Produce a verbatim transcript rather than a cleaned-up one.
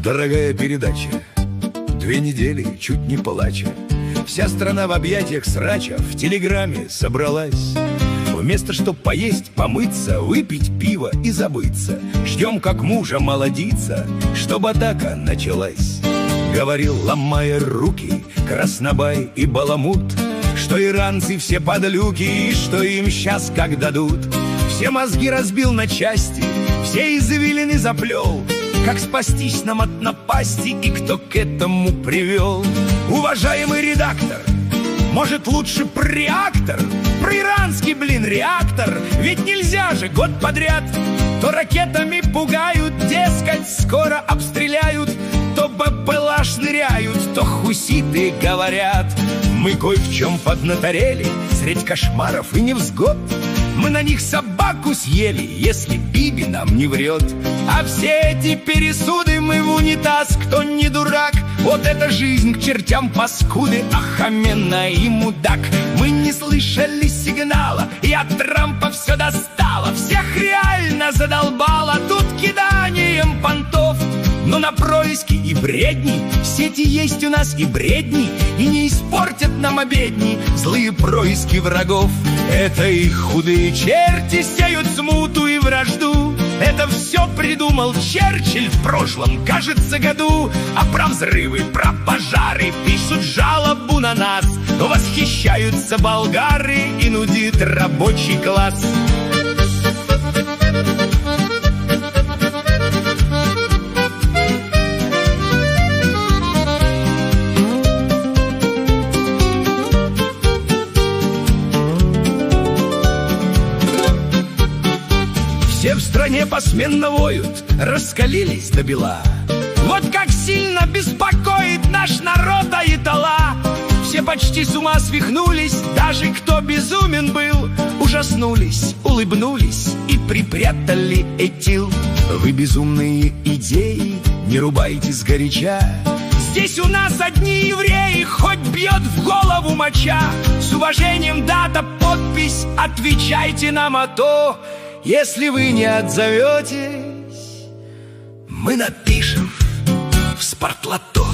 Дорогая передача, две недели чуть не плача, вся страна в объятиях срача в телеграмме собралась. Вместо чтоб поесть, помыться, выпить пиво и забыться, ждем, как мужа молодиться, чтоб атака началась. Говорил, ломая руки, Краснобай и Баламут, что иранцы все подлюки, и что им сейчас как дадут. Все мозги разбил на части, все извилины заплел, как спастись нам от напасти и кто к этому привел. Уважаемый редактор, может лучше про реактор, про иранский, блин, реактор? Ведь нельзя же год подряд то ракетами пугают, дескать, скоро обстреляют, то БПЛА шныряют, то хуситы говорят. Мы кое в чем поднаторели средь кошмаров и невзгод. Мы на них собаку съели, если Биби нам не врет. А все эти пересуды мы в унитаз, кто не дурак. Вот эта жизнь к чертям паскуды, Ахамена и мудак. Мы не слышали сигнала, и от Трампа все достало. Всех реально задолбало тут киданием понтов. Но на происки и бредни в сети есть у нас и бредни, и не испортят нам обедни злые происки врагов. Это их худые черти сеют смуту и вражду. Это все придумал Черчилль в прошлом, кажется, году. А про взрывы, про пожары пишут жалобу на нас, но восхищаются болгары и нудит рабочий класс. Все в стране посменно воют, раскалились до бела. Вот как сильно беспокоит наш народ Аятолла. Все почти с ума свихнулись, даже кто безумен был, ужаснулись, улыбнулись и припрятали этил. Вы безумные идеи, не рубайте сгоряча. Здесь у нас одни евреи, хоть бьет в голову моча. С уважением дата, подпись, отвечайте нам, а то если вы не отзоветесь, мы напишем в спортлото.